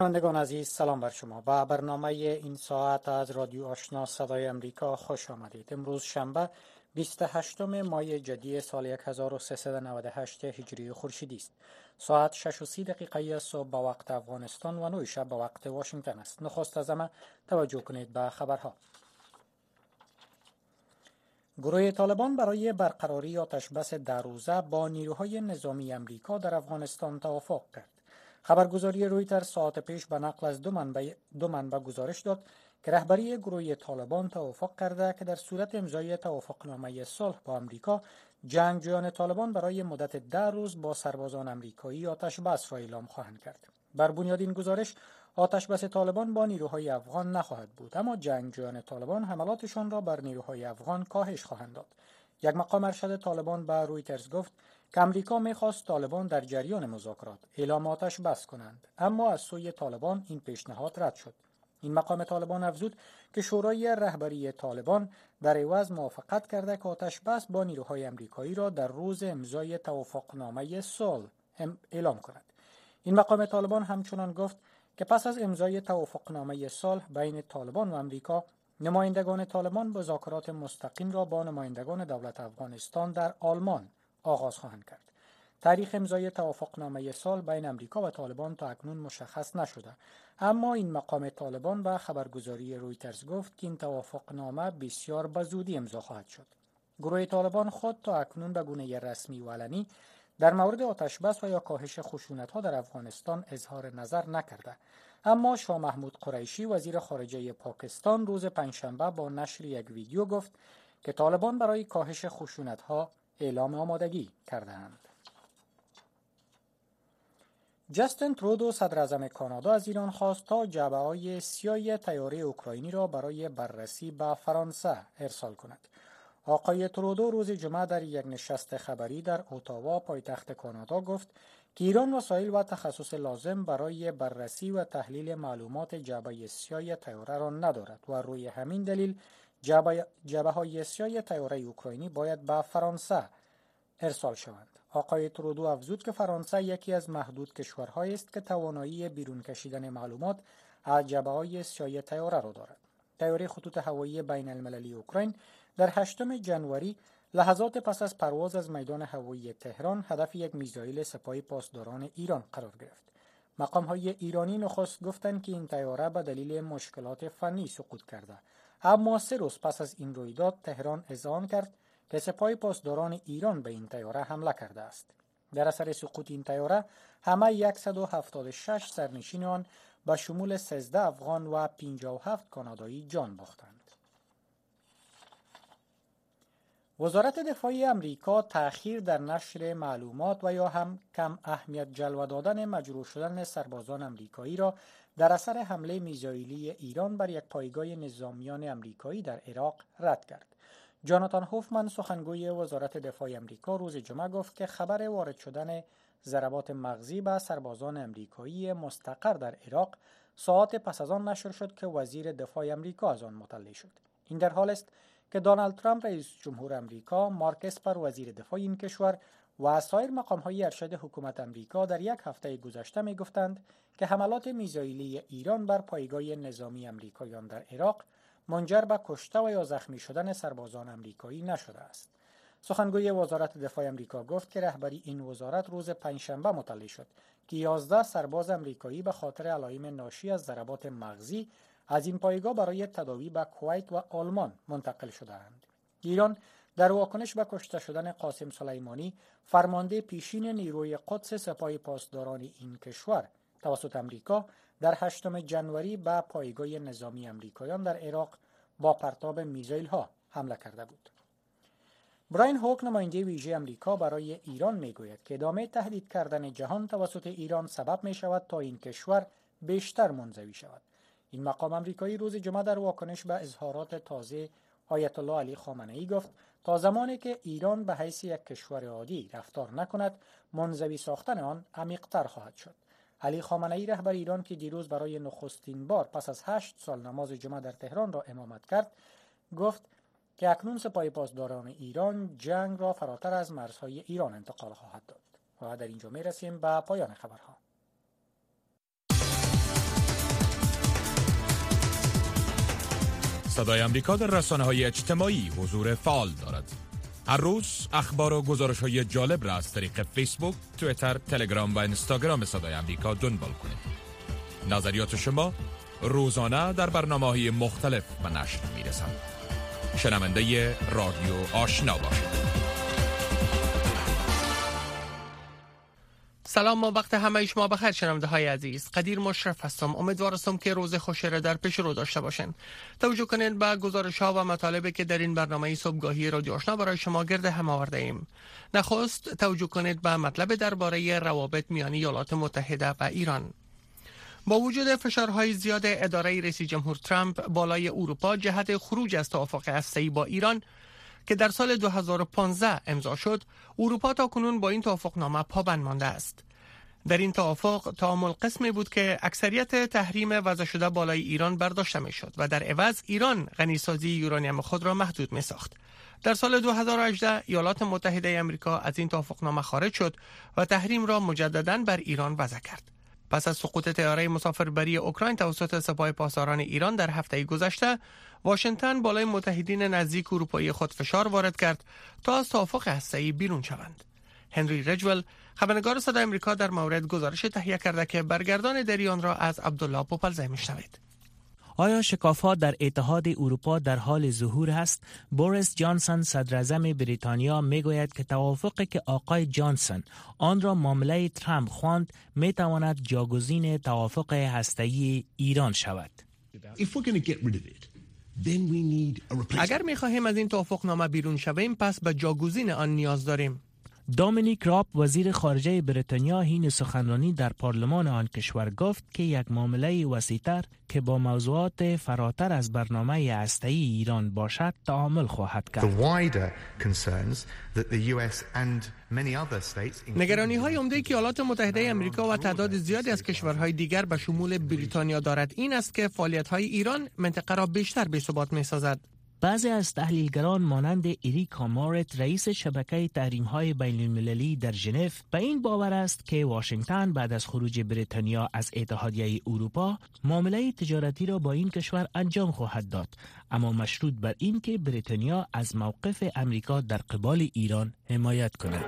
شنوندگان عزیز، سلام بر شما. با برنامه این ساعت از رادیو آشنا صدای امریکا خوش آمدید. امروز شنبه 28 مای جدی سال 1398 هجری خورشیدی است. ساعت 6:30 صبح به وقت افغانستان و 9 شب به وقت واشنگتن است. نخست از همه توجه کنید به خبرها. گروه طالبان برای برقراری آتشبس 10 روزه با نیروهای نظامی امریکا در افغانستان توافق کرد. خبرگزاری رویترز ساعت پیش به نقل از دو منبع گزارش داد که رهبری گروه طالبان توافق کرده که در صورت امضای توافقنامه صلح با امریکا، جنگجویان طالبان برای مدت 10 روز با سربازان امریکایی آتشبس را اعلام خواهند کرد. بر بنیاد این گزارش آتشبس طالبان با نیروهای افغان نخواهد بود، اما جنگجویان طالبان حملاتشان را بر نیروهای افغان کاهش خواهند داد. یک مقام ارشد طالبان به رویترز گفت که امریکا می‌خواست طالبان در جریان مذاکرات اعلام آتشبس کنند، اما از سوی طالبان این پیشنهاد رد شد. این مقام طالبان افزود که شورای رهبری طالبان در عوض موافقت کرده که آتشبس با نیروهای امریکایی را در روز امضای توافقنامه صلح اعلام کند. این مقام طالبان همچنان گفت که پس از امضای توافقنامه صلح بین طالبان و امریکا، نمایندگان طالبان مذاکرات مستقیم را با نمایندگان دولت افغانستان در آلمان آغاز خواهند کرد. تاریخ امضای توافقنامه صلح بین امریکا و طالبان تا اکنون مشخص نشده، اما این مقام طالبان به خبرگزاری رویترز گفت که این توافقنامه بسیار به زودی امضا خواهد شد. گروه طالبان خود تا اکنون به گونه رسمی و علنی در مورد آتشبس و یا کاهش خشونت‌ها در افغانستان اظهار نظر نکرده، اما شاه محمود قریشی وزیر خارجه پاکستان روز پنجشنبه با نشر یک ویدیو گفت که طالبان برای کاهش خشونت‌ها اعلام آمادگی کرده‌اند. جاستین ترودو صدر اعظم کانادا از ایران خواست تا جعبه‌های سیاه طیاره اوکراینی را برای بررسی به فرانسه ارسال کند. آقای ترودو روز جمعه در یک نشست خبری در اتاوا پایتخت کانادا گفت که ایران وسایل و تخصص لازم برای بررسی و تحلیل معلومات جعبه سیاه طیاره را ندارد و روی همین دلیل جعبه‌های سیاه طیاره اوکراینی باید به فرانسه ارسال شوند. آقای ترودو افزود که فرانسه یکی از محدود کشورهایی است که توانایی بیرون کشیدن معلومات از جعبه‌های سیاه طیاره را دارد. طیاره خطوط هوایی بین المللی اوکراین در 8 جنوری لحظات پس از پرواز از میدان هوایی تهران هدف یک میزایل سپاه پاسداران ایران قرار گرفت. مقام‌های ایرانی نخست گفتند که این طیاره به دلیل مشکلات فنی سقوط کرده، اما 3 روز پس از این رویداد تهران اذعان کرد که سپاه پاسداران ایران به این طیاره حمله کرده است. در اثر سقوط این طیاره همه 176 سرنشین آن به شمول 13 افغان و 57 کانادایی جان باختند. وزارت دفاع امریکا تأخیر در نشر معلومات و یا هم کم اهمیت جلوه دادن مجروح شدن سربازان امریکایی را در اثر حمله میزایلی ایران بر یک پایگاه نظامیان امریکایی در عراق رد کرد. جاناتان هوفمن سخنگوی وزارت دفاع امریکا روز جمعه گفت که خبر وارد شدن ضربات مغزی به سربازان امریکایی مستقر در عراق ساعات پس از آن نشر شد که وزیر دفاع امریکا از آن مطلع شد. این در حال است که دونالد ترامپ رئیس جمهور امریکا، مارک اسپر وزیر دفاع این کشور و سایر مقام‌های ارشد حکومت امریکا در یک هفته گذشته می‌گفتند که حملات میزایلی ایران بر پایگاه نظامی امریکایان در عراق منجر به کشته و یا زخمی شدن سربازان امریکایی نشده است. سخنگوی وزارت دفاع امریکا گفت که رهبری این وزارت روز پنجشنبه مطلع شد که 11 سرباز امریکایی به خاطر علائم ناشی از ضربات مغزی از این پایگاه برای تداوی به کویت و آلمان منتقل شده‌اند. ایران در واکنش به کشته شدن قاسم سلیمانی، فرمانده پیشین نیروی قدس سپاه پاسداران این کشور توسط امریکا، در 8 جنوری به پایگاه نظامی امریکایان در عراق با پرتاب میزایل‌ها حمله کرده بود. براین هوک نماینده ویژه امریکا برای ایران میگوید که ادامه تهدید کردن جهان توسط ایران سبب می شود تا این کشور بیشتر منزوی شود. این مقام امریکایی روز جمعه در واکنش به اظهارات تازه آیت الله علی خامنه‌ای گفت تا زمانی که ایران به حیث یک کشور عادی رفتار نکند، منزوی ساختن آن عمیق‌تر خواهد شد. علی خامنه‌ای رهبر ایران که دیروز برای نخستین بار پس از 8 سال نماز جمعه در تهران را امامت کرد، گفت که اکنون سپاه پاسداران ایران جنگ را فراتر از مرزهای ایران انتقال خواهد داد. و در اینجا میرسیم به پایان خبرها. صدای آمریکا در رسانه‌های اجتماعی حضور فعال دارد. هر روز اخبار و گزارش‌های جالب را از طریق فیسبوک، توییتر، تلگرام و اینستاگرام صدای آمریکا دنبال کنید. نظریات شما روزانه در برنامه‌های مختلف به نشر می‌رسند. شنونده رادیو آشنا باشید. سلام و وقت همه شما بخیر شنونده های عزیز. قدیر مشرف هستم. امیدوارم که روز خوشی را در پیش رو داشته باشین. توجه کنین به گزارش ها و مطالبی که در این برنامه صبحگاهی رادیو آشنا برای شما گرد هم آورده ایم. نخست توجه کنید به مطلب درباره روابط میان ایالات متحده و ایران. با وجود فشارهای زیاد اداره رئیس جمهور ترامپ بالای اروپا جهت خروج از توافق هسته‌ای با ایران که در سال 2015 امضا شد، اروپا تاکنون با این توافقنامه پابند مانده است. در این توافق تعامل قسمی بود که اکثریت تحریم وضع شده بالای ایران برداشته می شد و در عوض ایران غنیسازی یورانیم خود را محدود می ساخت. در سال 2018 ایالات متحده آمریکا از این توافقنامه خارج شد و تحریم را مجددا بر ایران وضع کرد. پس از سقوط طیاره مسافربری اوکراین توسط سپاه پاسداران ایران در هفته گذشته، واشنگتن بالای متحدین نزدیک اروپایی خود فشار وارد کرد تا از توافق هسته‌ای بیرون شوند. هنری رجول، خبرنگار صدای آمریکا، در مورد گزارش تهیه کرده که برگردان دریان را از عبدالله پوپلزی میشنوید. آیا شکاف‌ها در اتحاد اروپا در حال ظهور است؟ بوریس جانسون صدراعظم بریتانیا میگوید که توافقی که آقای جانسون آن را معامله ترامپ خواند میتواند جاگزین توافق هسته‌ای ایران شود. اگر می‌خواهیم از این توافقنامه بیرون شویم، پس به جاگزین آن نیاز داریم. دومینیک راب، وزیر خارجه بریتانیا، این سخنرانی در پارلمان آن کشور گفت که یک معامله وسیع‌تر که با موضوعات فراتر از برنامه هسته‌ای ایران باشد تعامل خواهد کرد. نگرانی‌های عمده که ایالات متحده آمریکا و تعداد زیادی از کشورهای دیگر به شمول بریتانیا دارد این است که فعالیت‌های ایران منطقه را بیشتر بی‌ثبات می‌سازد. بعضی از تحلیلگران مانند اریکا مورت، رئیس شبکه تحریم‌های بین‌المللی در ژنو، به این باور است که واشنگتن بعد از خروج بریتانیا از اتحادیه اروپا معامله تجارتی را با این کشور انجام خواهد داد، اما مشروط بر این که بریتانیا از موقف امریکا در قبال ایران حمایت کند.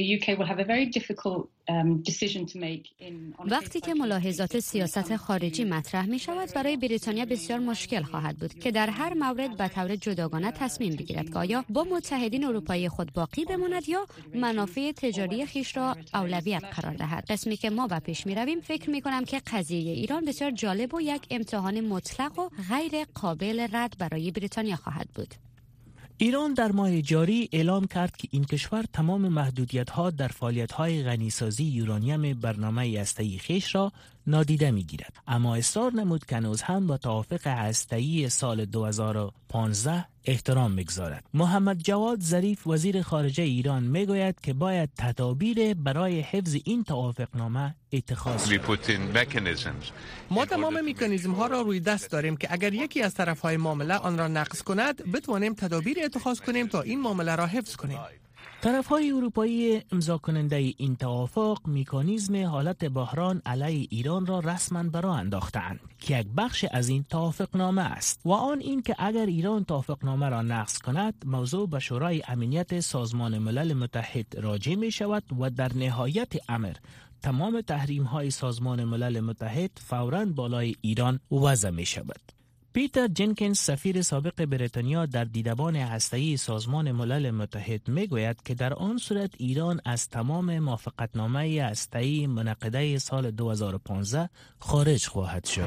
وقتی که ملاحظات سیاست خارجی مطرح می شود، برای بریتانیا بسیار مشکل خواهد بود که در هر مورد به طور جداگانه تصمیم بگیرد که آیا با متحدین اروپایی خود باقی بماند یا منافع تجاری خویش را اولویت قرار دهد. قسمی که ما به پیش می رویم، فکر می کنم که قضیه ایران بسیار جالب و یک امتحان مطلق و غیر قابل رد برای بریتانیا خواهد بود. ایران در ماه جاری اعلام کرد که این کشور تمام محدودیت‌ها در فعالیت‌های غنیسازی یورانیم برنامه هسته‌ای خویش را نادیده می‌گیرد، اما اصرار نمود که هنوز هم با توافق هسته‌ای سال 2015 احترام می‌گذارد. محمد جواد ظریف، وزیر خارجه ایران، میگوید که باید تدابیر برای حفظ این توافقنامه اتخاذ شود. ما تمام مکانیزم‌ها را روی دست داریم که اگر یکی از طرف‌های معامله آن را نقض کند، بتوانیم تدابیر اتخاذ کنیم تا این معامله را حفظ کنیم. طرف‌های اروپایی امضا کننده این توافق مکانیزم حالت بحران علیه ایران را رسما برآ انداخته‌اند که یک بخش از این توافقنامه است و آن این که اگر ایران توافقنامه را نقض کند، موضوع به شورای امنیت سازمان ملل متحد راجع می شود و در نهایت امر تمام تحریم‌های سازمان ملل متحد فوراً بالای ایران وضع می شود. پیتر جنکینز، سفیر سابق بریتانیا در دیدبان هسته‌ای سازمان ملل متحد، میگوید که در آن صورت ایران از تمام موافقتنامه هسته‌ای منعقده سال 2015 خارج خواهد شد.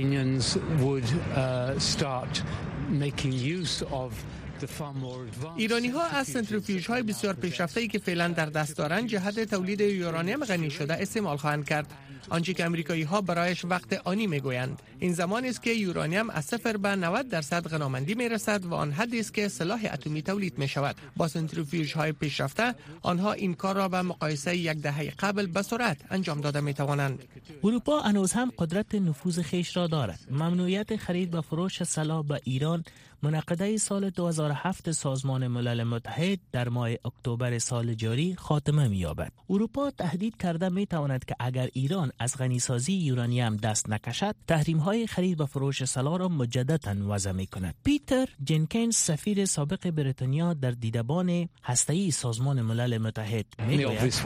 ایرانی‌ها از سنتریفیوژهای بسیار پیشرفته‌ای که فعلا در دست دارند جهت تولید یورانیم غنی شده استعمال خواهند کرد. آنچه که امریکایی‌ها برایش وقت آنی میگویند این زمانی است که یورانیم از 0 به 90% غنامندی میرسد و آن حدی است که سلاح اتمی تولید می شود. با سنتریفیوژهای پیشرفته آنها این کار را به مقایسه یک دهه قبل به سرعت انجام داده می توانند. اروپا هنوز هم قدرت نفوذ خیش را دارد. ممنوعیت خرید و فروش سلاح به ایران منعقده سال 2015 2007 سازمان ملل متحد در ماه اکتبر سال جاری خاتمه می‌یابد. اروپا تهدید کرده می‌تواند که اگر ایران از غنیسازی یورانیم دست نکشد، تحریم‌های خرید و فروش سلاح را مجدداً وضع می‌کند. پیتر جنکینز، سفیر سابق بریتانیا در دیدبان هسته‌ای سازمان ملل متحد می‌گوید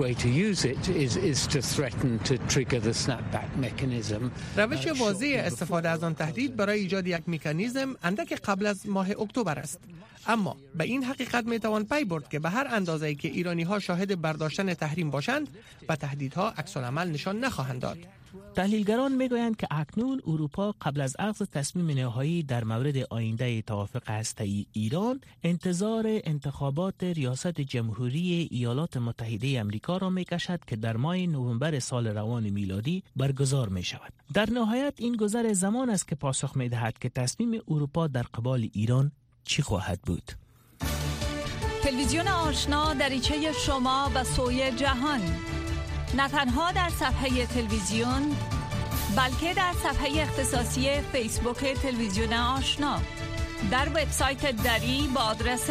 روش واضح استفاده از آن تهدید برای ایجاد یک مکانیزم اندک قبل از ماه اکتبر است. اما به این حقیقت میتوان پی برد که به هر اندازه‌ای که ایرانی‌ها شاهد برداشتن تحریم باشند، به تهدیدها عکس‌العمل نشان نخواهند داد. تحلیلگران میگویند که اکنون اروپا قبل از اخذ تصمیم نهایی در مورد آینده توافق هسته‌ای ایران، انتظار انتخابات ریاست جمهوری ایالات متحده آمریکا را میکشد که در ماه نوامبر سال روان میلادی برگزار می شود. در نهایت این گذر زمان است که پاسخ میدهد که تصمیم اروپا در قبال ایران چی خواهد بود. تلویزیون آشنا دریچه شما و سوی جهان، نه تنها در صفحه تلویزیون بلکه در صفحه اختصاصی فیسبوک تلویزیون آشنا، در وبسایت دری با آدرس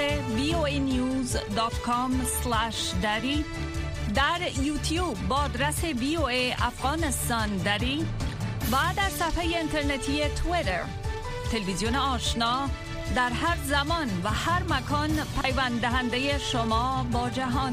voanews.com/dari، در یوتیوب با آدرس VOA افغانستان دری و در صفحه اینترنتی توییتر. تلویزیون آشنا در هر زمان و هر مکان پیوند دهنده شما با جهان.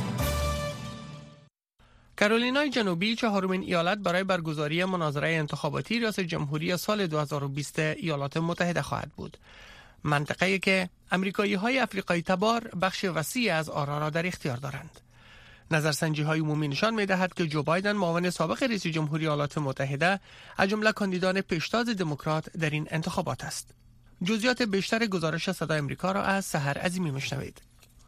کارولینای جنوبی چهارمین ایالت برای برگزاری مناظره انتخاباتی ریاست جمهوری سال 2020 ایالات متحده خواهد بود. منطقه‌ای که آمریکایی‌های افریقایی تبار بخش وسیع از آرا را در اختیار دارند. نظرسنجی‌های عمومی نشان می‌دهد که جو بایدن معاون سابق رئیس جمهوری ایالات متحده از جمله کاندیدان پیشتاز دموکرات در این انتخابات است. جزئیات بیشتر گزارش صدای آمریکا را از سحر عظیمی میشنوید.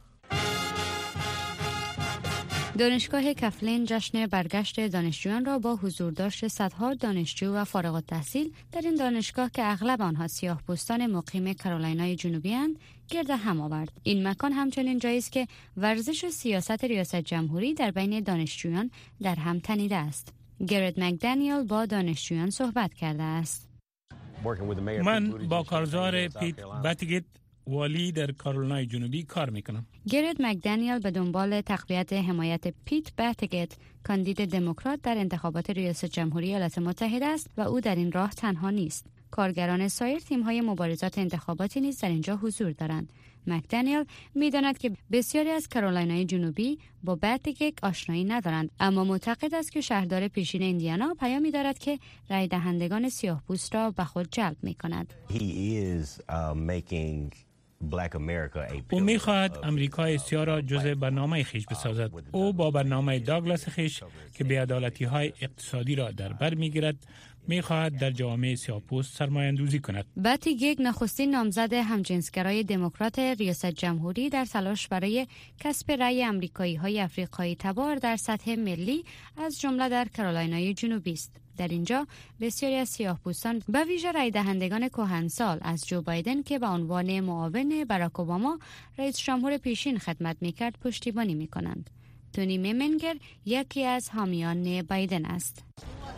دانشگاه کفلین جشن برگشت دانشجویان را با حضور داشت صدها دانشجو و فارغ التحصیل در این دانشگاه که اغلب آنها سیاه‌پوستان مقیم کارولینای جنوبی اند گرد هم آورد. این مکان همچنین جایی است که ورزش و سیاست ریاست جمهوری در بین دانشجویان در هم تنیده است. گرت مکدانیل با دانشجویان صحبت کرده است. من با کارزار پیت باتیگت والی در کارولینای جنوبی کار میکنم. گرت مکدانیل به دنبال تقویت حمایت پیت باتیگت، کاندید دموکرات در انتخابات ریاست جمهوری ایالات متحده است و او در این راه تنها نیست. کارگران سایر تیم‌های مبارزات انتخاباتی نیز در اینجا حضور دارند. مکدانیل می‌داند که بسیاری از کارولینای جنوبی با باتیگت آشنایی ندارند، اما معتقد است که شهردار پیشین ایندیانا پیامی دارد که رای دهندگان سیاه‌پوست را به خود جلب می‌کند. او می‌خواهد امریکای سیاه را جزء برنامه خیش بسازد. او با برنامه داگلاس خیش که بی‌عدالتی‌های اقتصادی را در بر می‌گیرد می‌خواهد در جامعه سیاه‌پوست سرمایه‌اندوزی کند. باتیگت نخستین نامزد همجنسگرای دموکرات ریاست جمهوری در تلاش برای کسب رأی آمریکایی‌های افریقایی تبار در سطح ملی از جمله در کارولینای جنوبی است. در اینجا بسیاری از سیاه‌پوستان به ویژه رای دهندگان کهنسال از جو بایدن که به عنوان معاون باراک اوباما رئیس جمهور پیشین خدمت می‌کرد پشتیبانی می‌کنند. تونی میمنگر یکی از حامیان بایدن است.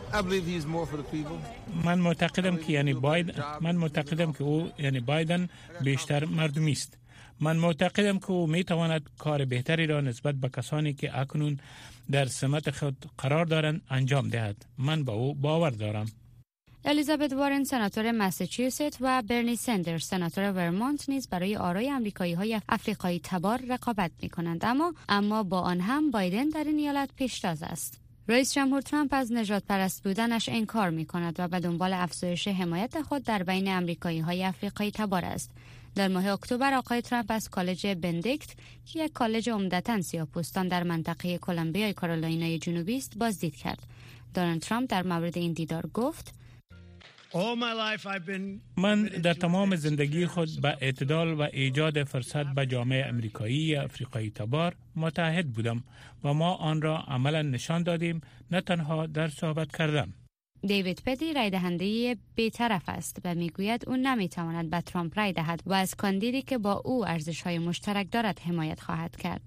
من معتقدم که او یعنی بایدن بیشتر مردمی است. من معتقدم که او میتواند کار بهتری را نسبت به کسانی که اکنون در سمت خود قرار دارند انجام دهد. من به او باور دارم. الیزابت وارن سناتور ماساچوست و برنی سندرز سناتور ورمونت نیز برای آرای آمریکایی‌های افریقایی تبار رقابت می‌کنند، اما با آن هم بایدن در این ایالت پیشتاز است. رئیس جمهور ترامپ از نژاد پرست بودنش انکار می‌کند و به دنبال افزایش حمایت خود در بین آمریکایی‌های افریقایی تبار است. در ماه اکتبر آقای ترامپ از کالج بندیکت که یک کالج عمدتاً سیاه‌پوستان در منطقه کلمبیا کارولینای جنوبی است بازدید کرد. دونالد ترامپ در مورد این دیدار گفت: من در تمام زندگی خود به اعتدال و ایجاد فرصت به جامعه آمریکایی افریقایی تبار متعهد بودم و ما آن را عملا نشان دادیم، نه تنها در صحبت کردن. دیوید پدی رای دهنده بی‌طرف است و میگوید او نمیتواند به ترامپ رای دهد و از کاندیدی که با او ارزش‌های مشترک دارد حمایت خواهد کرد.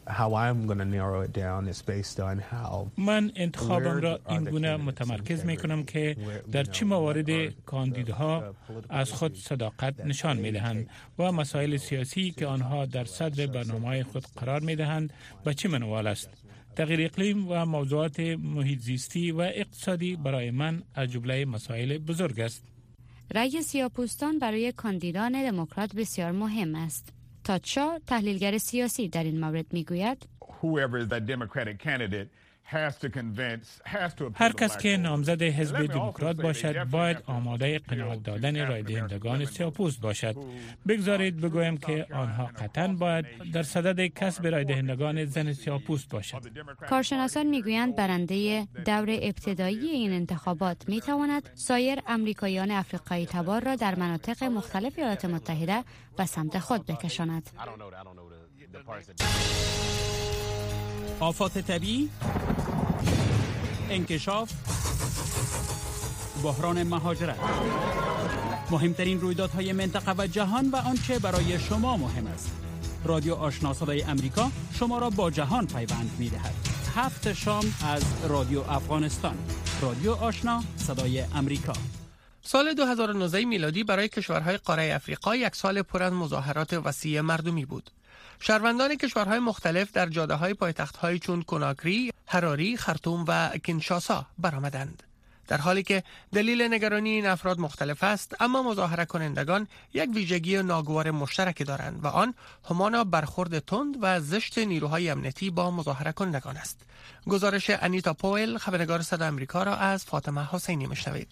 من انتخابم را این گونه متمرکز میکنم که در چه موارد کاندیدها از خود صداقت نشان میدهند و مسائل سیاسی که آنها در صدر برنامه‌های خود قرار میدهند به چه منوال است. تغییر اقلیم و موضوعات محیط زیستی و اقتصادی برای من از جمله مسائل بزرگ است. رأی سیاه‌پوستان برای کاندیدان دموکرات بسیار مهم است. تاد شا، تحلیلگر سیاسی، در این مورد میگوید هر کس که نامزد حزب دموکرات باشد باید آماده قناعت دادن رای دهندگان سیاه‌پوست باشد. بگذارید بگویم که آنها قطعاً باید در صدد کسب رای دهندگان زن سیاه‌پوست باشد. کارشناسان میگویند برنده دور ابتدایی این انتخابات میتواند سایر امریکاییان افریقایی تبار را در مناطق مختلف ایالات متحده به سمت خود بکشاند. آفات طبیعی، انکشاف، بحران مهاجرت، مهمترین رویدادهای منطقه و جهان و آنچه برای شما مهم است. رادیو آشنا صدای امریکا شما را با جهان پیوند می‌دهد. 7 شام از رادیو افغانستان. رادیو آشنا صدای امریکا. سال 2019 میلادی برای کشورهای قاره افریقا یک سال پر از مظاهرات وسیع مردمی بود. شهروندان کشورهای مختلف در جاده‌های پایتخت‌های چون کناکری، هراری، خرطوم و کنشاسا برآمدند. در حالی که دلیل نگرانی این افراد مختلف است، اما مظاهره کنندگان یک ویژگی ناگوار مشترک دارند و آن همان برخورد تند و زشت نیروهای امنیتی با مظاهره کنندگان است. گزارش انیتا پوئل، خبرنگار صدای آمریکا را از فاطمه حسینی میشنوید.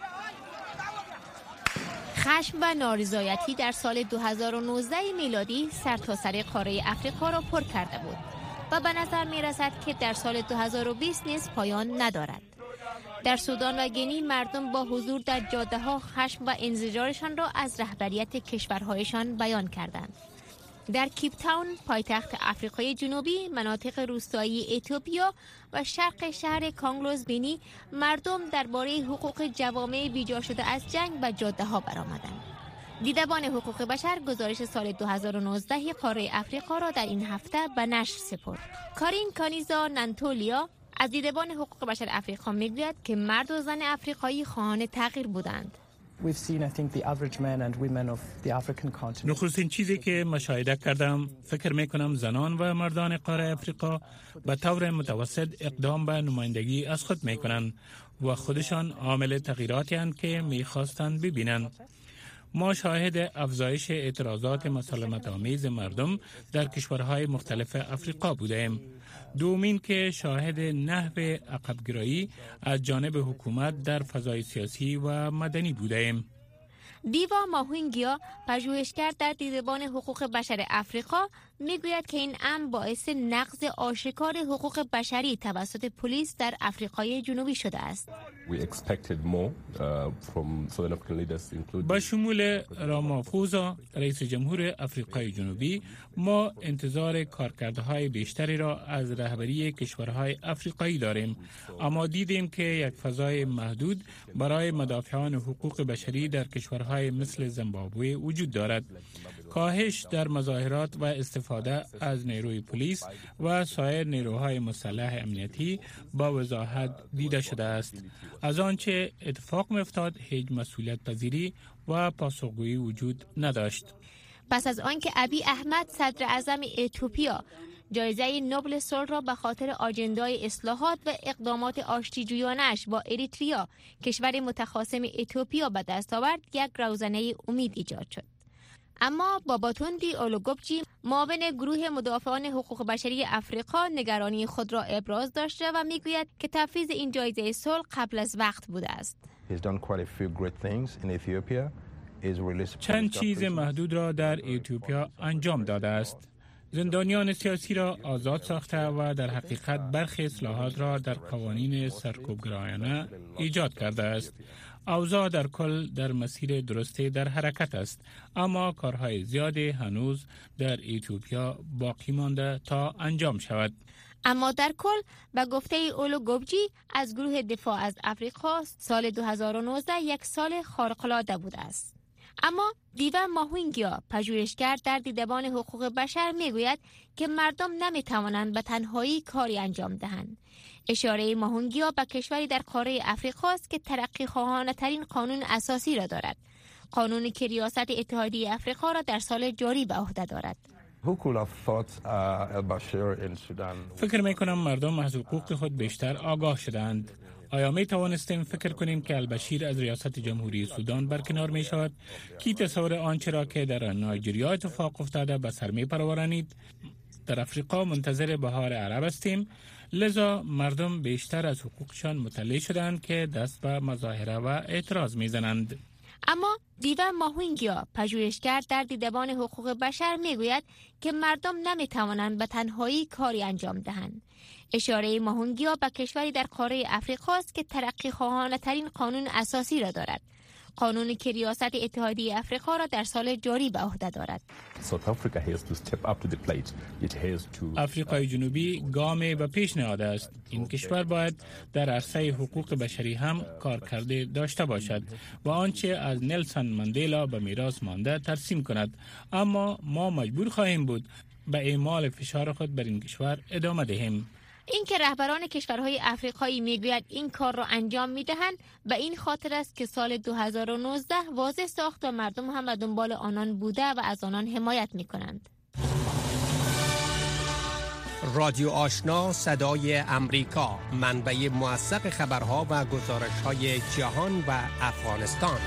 خشم و نارضایتی در سال 2019 میلادی سرتاسر قاره افریقا را پر کرده بود و به نظر می رسد که در سال 2020 نیز پایان ندارد. در سودان و گینی مردم با حضور در جاده‌ها خشم و انزجارشان را از رهبریت کشورهایشان بیان کردند. در کیپ تاون، پایتخت آفریقای جنوبی، مناطق روستایی اتیوپیا و شرق شهر کانگلوز بینی، مردم درباره حقوق جوامع بیجا شده از جنگ به جاده‌ها برآمدند. دیدبان حقوق بشر گزارش سال 2019 قاره افریقا را در این هفته به نشر سپرد. کارین کانیزا نانتولیا از دیدبان حقوق بشر افریقا میگوید که مرد و زن افریقایی خواهان تغییر بودند. نخستین چیزی که مشاهده کردم، فکر میکنم زنان و مردان قاره افریقا به طور متوسط اقدام به نمایندگی از خود میکنند و خودشان عامل تغییراتی هستند که میخواستند ببینند. ما شاهد افزایش اعتراضات مسالمت آمیز مردم در کشورهای مختلف افریقا بودیم. دومین که شاهد نحو عقبگرایی از جانب حکومت در فضای سیاسی و مدنی بودیم. دیوا ماهوینگیا، پژوهشگر در دیدبان حقوق بشر افریقا، میگوید که این امر باعث نقض آشکار حقوق بشری توسط پلیس در افریقای جنوبی شده است. با شمول رامافوزا، رئیس جمهور افریقای جنوبی، ما انتظار کارکردهای بیشتری را از رهبری کشورهای افریقایی داریم، اما دیدیم که یک فضای محدود برای مدافعان حقوق بشری در کشورهای مثل زیمبابوه وجود دارد. کاهش در مظاهرات و استفاده از نیروی پلیس و سایر نیروهای مسلح امنیتی با وضاحت دیده شده است. از آنچه اتفاق می‌افتاد هیچ مسئولیت پذیری و پاسخگویی وجود نداشت. پس از آنکه ابی احمد، صدر اعظم اتیوپیا، جایزه نوبل صلح را به خاطر آجندای اصلاحات و اقدامات آشتیجویانش با اریتریا، کشور متخاصم اتیوپیا، به دست آورد، یک روزنه امید ایجاد شد. اما باباتوندی اولوگوبجی، معاون گروه مدافعان حقوق بشری افریقا، نگرانی خود را ابراز داشته و میگوید که تفویض این جایزه صلح قبل از وقت بوده است. چند چیز محدود را در اتیوپیا انجام داده است. زندانیان سیاسی را آزاد ساخته و در حقیقت برخی اصلاحات را در قوانین سرکوبگرایانه ایجاد کرده است. اوضاع در کل در مسیر درستی در حرکت است، اما کارهای زیادی هنوز در اتیوپیا باقی مانده تا انجام شود. اما در کل به گفته اولو گوبجی از گروه دفاع از افریقا سال 2019 یک سال خارق‌العاده بوده است. اما دیوا ماهوینگیا پژوهشگر در دیدبان حقوق بشر میگوید که مردم نمیتوانند به تنهایی کاری انجام دهند. اشاره ماهوینگیا به کشوری در قاره افریقا است که ترقی خواهانه ترین قانون اساسی را دارد، قانونی که ریاست اتحادیه افریقا را در سال جاری به عهده دارد. فکر می کنم مردم از حقوق خود بیشتر آگاه شدند. آیا می توانستیم فکر کنیم که البشیر از ریاست جمهوری سودان برکنار می شود؟ کی تصور آنچه را که در نایجریا اتفاق افتاده به سر می پرورانید؟ در افریقا منتظر بهار عرب هستیم، لذا مردم بیشتر از حقوقشان مطلع شدند که دست به مظاهره و اعتراض می زنند. اما دیوا ماهوینگیا پژوهشگر در دیدبان حقوق بشر میگوید که مردم نمیتوانند به تنهایی کاری انجام دهند. اشاره ماهوینگیا به کشوری در قاره افریقا است که ترقی خواهانه ترین قانون اساسی را دارد، قانونی که ریاست اتحادیه افریقا را در سال جاری به عهده دارد. افریقای جنوبی گامی به پیش نهاده است. این کشور باید در عرصه حقوق بشری هم کار کرده داشته باشد و آنچه از نلسون ماندلا به میراث مانده ترسیم کند، اما ما مجبور خواهیم بود به اعمال فشار خود بر این کشور ادامه دهیم. این که رهبران کشورهای افریقایی میگوید این کار را انجام میدهند به این خاطر است که سال 2019 واضح ساخت و مردم هم به دنبال آنان بوده و از آنان حمایت میکنند. رادیو آشنا صدای امریکا، منبع موثق خبرها و گزارش‌های جهان و افغانستان.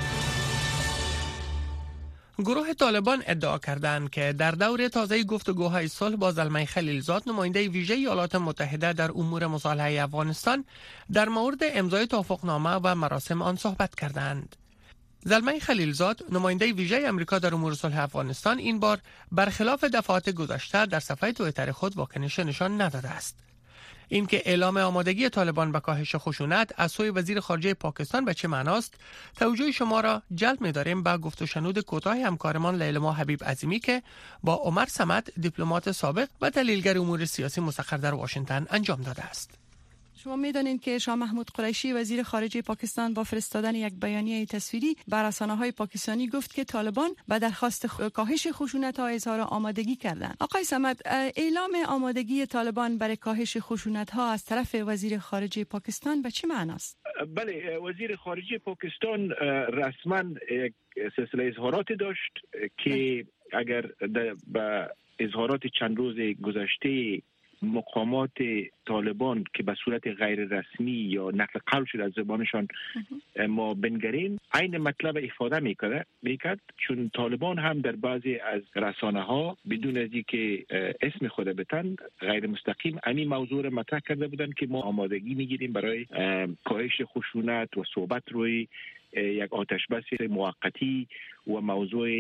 گروه طالبان ادعا کردند که در دور تازه گفتگوهای صلح با زلمه خلیلزاد، نماینده ویژه ایالات متحده در امور مصالحه افغانستان، در مورد امضای توافقنامه و مراسم آن صحبت کردند. زلمه خلیلزاد، نماینده ویژه آمریکا در امور صلح افغانستان، این بار برخلاف دفعات گذشته در صفحه توییتر خود واکنش نشان نداده است. اینکه اعلام آمادگی طالبان به کاهش خشونت از سوی وزیر خارجه پاکستان به چه معناست، توجه شما را جلب می‌داریم به گفت و شنود کوتاه همکارمان لیلما حبیب عظیمی که با عمر صمد، دیپلمات سابق و تحلیلگر امور سیاسی مستقر در واشنگتن انجام داده است. شما می‌دانید که شاه محمود قریشی وزیر خارجه پاکستان با فرستادن یک بیانیه تصویری بر رسانه‌های پاکستانی گفت که طالبان به درخواست کاهش خشونت‌ها اظهار آمادگی کردند. آقای صمد، اعلام آمادگی طالبان برای کاهش خشونت‌ها از طرف وزیر خارجه پاکستان به چه معنی است؟ بله، وزیر خارجه پاکستان رسما یک سلسله اظهارات داشت که اگر به اظهارات چند روز گذشته مقامات طالبان که به صورت غیر رسمی یا نقل قول شده از زبانشان ما بنگریم، عین مطلب افاده میکرد، چون طالبان هم در بعضی از رسانه ها بدون از اینکه اسم خود بتن غیر مستقیم همین موضوع را مطرح کرده بودند که ما آمادگی میگیریم برای کاهش خشونت و صحبت روی یک آتشبس موقتی و موضوع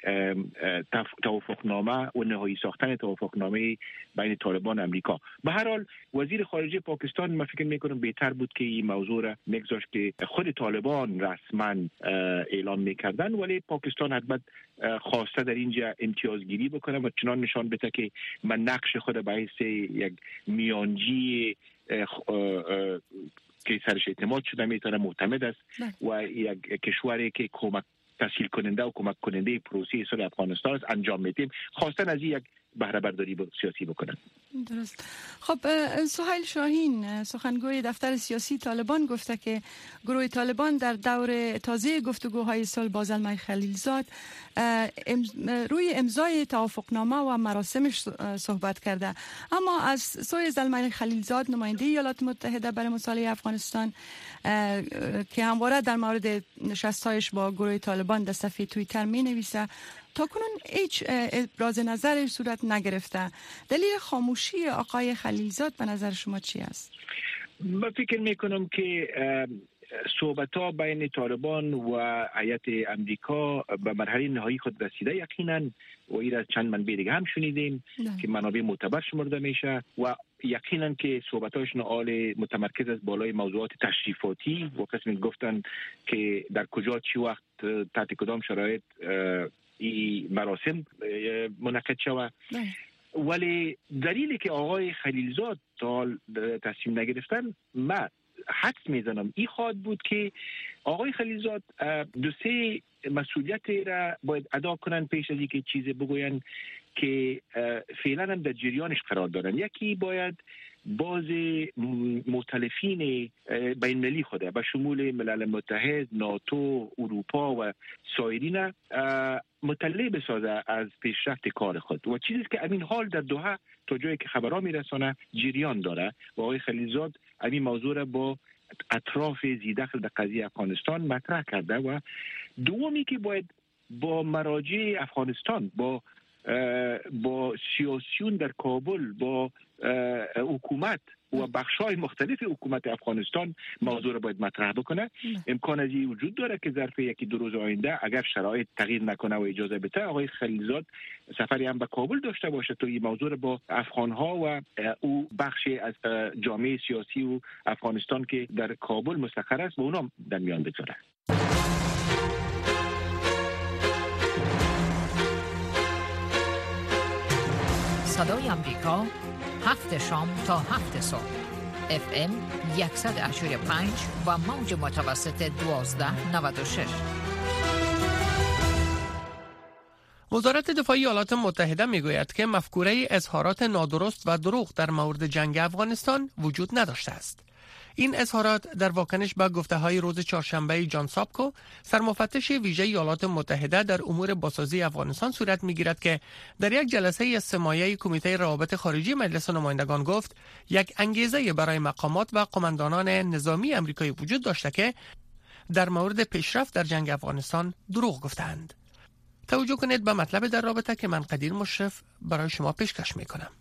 توافقنامه و نهایی ساختن توافقنامه بین طالبان و امریکا. به هر حال وزیر خارجه پاکستان من فکر میکنم بهتر بود که این موضوع را میگذاشت که خود طالبان رسما اعلام میکردن، ولی پاکستان حتما خواسته در اینجا امتیازگیری بکنه و چنان نشان بده که من نقش خود به حیث یک میانجی که سرش اعتماد شده میتونه معتمد است و یک کشوری که کمک تسهیل کننده و کمک کننده پروسه صلح افغانستان است انجام میدیم، خواستن از این یک بهره برداری سیاسی بکنن. درست. خب سهیل شاهین، سخنگوی دفتر سیاسی طالبان، گفته که گروه طالبان در دور تازه گفتگوهای صلح با زلمه خلیلزاد روی امضای توافقنامه و مراسمش صحبت کرده، اما از سوی زلمه خلیلزاد، نماینده ایالات متحده برای مصالحه افغانستان که همواره در مورد نشست‌هایش با گروه طالبان در صفحه توییتر می‌نویسه، تا کنون هیچ ابراز نظر صورت نگرفته. دلیل خاموشی آقای خلیلزاد به نظر شما چی است؟ من فکر میکنم که صحبت‌ها بین طالبان و هیئت امریکا به مرحله نهایی خود رسیده یقینا، و این از چند منبع دیگه هم شنیدیم که منابع معتبر شمرده میشه و یقینا که صحبت‌هاشون حال متمرکز از بالای موضوعات تشریفاتی و قسمی گفتن که در کجا چی وقت تحت کدام شرایط این مراسم منعقد شود. ولی دلیلی که آقای خلیلزاد تا تصمیم نگرفتن، من حدس میزنم این خواهد بود که آقای خلیلزاد 2-3 مسئولیت را باید ادا کنن پیش از اینکه چیز بگوین که فعلا هم در جریانش قرار دارن. یکی باید باز مؤتلفین بین‌المللی خود به شمول ملل متحد، ناتو، اروپا و سایرین مطلع بسازه از پیشرفت کار خود و چیزی که همین حال در دوحه تا جایی که خبرها میرسانه جریان داره و آقای خلیلزاد همین موضوع را با اطراف زیدخل در قضیه افغانستان مطرح کرده. و دومی که باید با مراجع افغانستان، با سیاسیون در کابل، با حکومت و بخشای مختلف حکومت افغانستان موضوع را باید مطرح بکنه. امکان از این وجود داره که ظرف 1-2 روز آینده اگر شرایط تغییر نکنه و اجازه بده آقای خلیلزاد سفری هم به کابل داشته باشه تا این موضوع را با افغانها و او بخشی از جامعه سیاسی و افغانستان که در کابل مستقر است با اونا در میان بگذاره. صدای آمریکا 7 شام تا 7 صبح FM 100.5 و موج متوسط 1296. وزارت دفاع ایالات متحده میگوید که مفکوره اظهارات نادرست و دروغ در مورد جنگ افغانستان وجود نداشته است. این اظهارات در واکنش به گفته‌های روز چهارشنبه جان سابکو، سرمفتش ویژه ایالات متحده در امور بازسازی افغانستان صورت می‌گیرد که در یک جلسه سه‌مایه کمیته روابط خارجی مجلس نمایندگان گفت یک انگیزه برای مقامات و قماندانان نظامی آمریکایی وجود داشته که در مورد پیشرفت در جنگ افغانستان دروغ گفتند. توجه کنید به مطلب در رابطه که من قدیر مشرف برای شما پیشکش می‌کنم.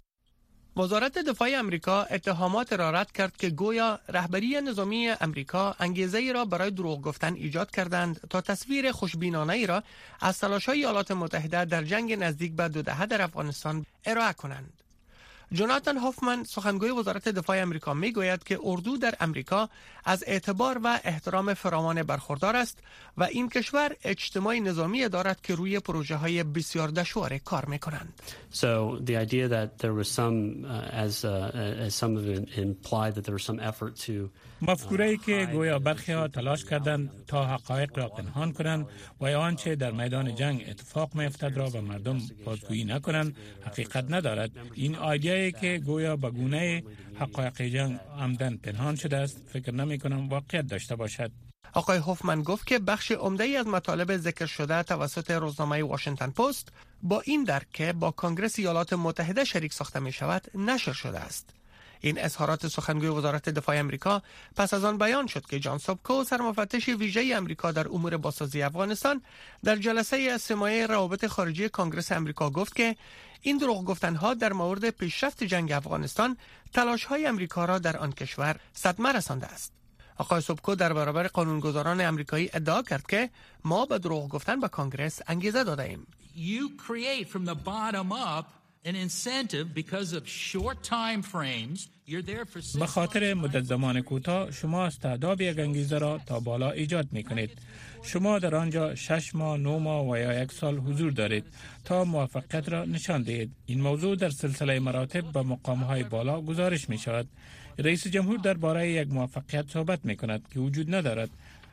وزارت دفاع آمریکا اتهامات را رد کرد که گویا رهبری نظامی آمریکا انگیزه‌ای را برای دروغ گفتن ایجاد کردند تا تصویر خوشبینانه‌ای را از تلاش‌های ایالات متحده در جنگ نزدیک به 2 دهه در افغانستان ارائه کنند. جوناتان هافمن سخنگوی وزارت دفاع آمریکا میگوید که اردو در آمریکا از اعتبار و احترام فراوان برخوردار است و این کشور اجتماعی نظامی دارد که روی پروژه‌های بسیار دشوار کار می‌کنند. So the idea that there was some as some of it implied that there was some effort to مفکوره‌ای که گویا برخی‌ها تلاش کردند تا حقایق را پنهان کنند و آنچه در میدان جنگ اتفاق می‌افتد را به مردم بازگویی نکنند حقیقت ندارد. این ایده‌ای که گویا به گونه حقایق جنگ عمدن پنهان شده است فکر نمی‌کنم واقعیت داشته باشد. آقای هوفمن گفت که بخش عمده‌ای از مطالب ذکر شده توسط روزنامه واشنگتن پست با این درک که با کنگره ایالات متحده شریک ساخته می‌شود نشر شده است. این اظهارات سخنگوی وزارت دفاع آمریکا پس از آن بیان شد که جان سابکو سرمفتش ویژه آمریکا در امور بازسازی افغانستان در جلسه سه‌مایه روابط خارجی کنگره آمریکا گفت که این دروغ گفتنها در مورد پیشرفت جنگ افغانستان تلاش‌های آمریکا را در آن کشور صدمه رسانده است. آقای سابکو در برابر قانونگذاران آمریکایی ادعا کرد که ما به دروغ گفتن به کنگره انگیزه داده ایم. You create from the bottom up an incentive because of short time frames. You're there for 6 به خاطر مدت زمان کوتاه شما استعداد یک انگیزه را تا بالا ایجاد می کنید. شما در آنجا 6 ماه، 9 ماه و یا 1 سال حضور دارید تا موفقیت را نشان دهید. این موضوع در سلسله مراتب به مقام‌های بالا گزارش می شود. رئیس جمهور درباره یک موفقیت صحبت می کند که وجود ندارد.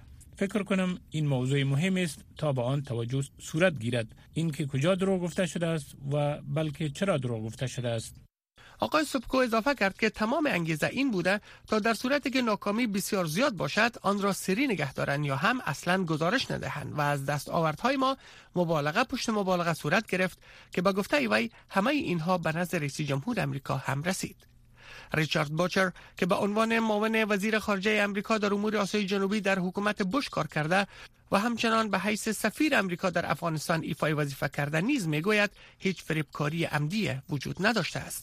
فکر کنم این موضوع مهم است تا به آن توجه صورت گیرد، اینکه کجا دروغ گفته شده است و بلکه چرا دروغ گفته شده است. آقای سابکو اضافه کرد که تمام انگیزه این بوده تا در صورتی که ناکامی بسیار زیاد باشد آن را سری نگه دارند یا هم اصلا گزارش ندهند و از دستاوردهای ما مبالغه پشت مبالغه صورت گرفت که به گفته وی همه اینها به نزد رئیس جمهور آمریکا هم رسید. ریچارد باچر که به عنوان معاون وزیر خارجه آمریکا در امور آسیای جنوبی در حکومت بوش کار کرده و همچنان به حیث سفیر آمریکا در افغانستان ایفای وظیفه کرده نیز میگوید هیچ فریبکاری عمدی وجود نداشته است.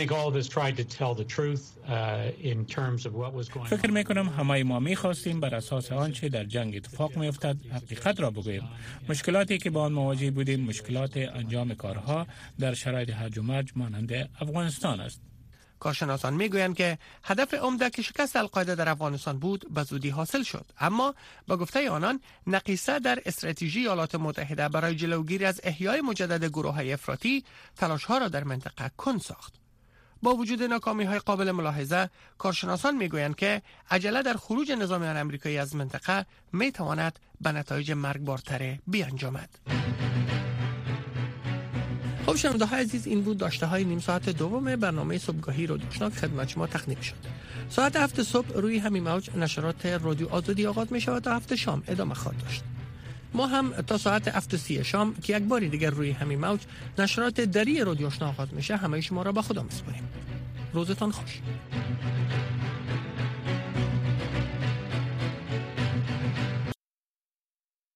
فکر میکنم همه ما میخواستیم بر اساس آنچه در جنگ اتفاق میافتد حقیقت را بگوییم. مشکلاتی که با آن مواجه بودیم مشکلات انجام کارها در شرایط هرج و مرج مانند افغانستان است. کارشناسان میگویند که هدف عمده که شکست القاعده در افغانستان بود به زودی حاصل شد، اما با گفته آنان نقیصه در استراتژی ایالات متحده برای جلوگیری از احیای مجدد گروه‌های افراطی تلاش‌ها را در منطقه کند ساخت. با وجود ناکامی‌های قابل ملاحظه، کارشناسان میگویند که عجله در خروج نظامیان آمریکایی از منطقه میتواند به نتایج مرگبارتر بیانجامد. خب شنونده‌های عزیز، این بود داشته های نیم ساعت دوم برنامه صبحگاهی رادیو آشنا که خدمت شما تقدیم شد. ساعت 7 صبح روی همین موج نشرات رادیو آزادی آغاز می شود تا 7 شام ادامه خواهد داشت. ما هم تا ساعت 7:30 شام که یک بار دیگر روی همین موج نشرات دری رادیو آشنا آغاز میشه، همه شما را به خدا میسپاریم. روزتان خوش.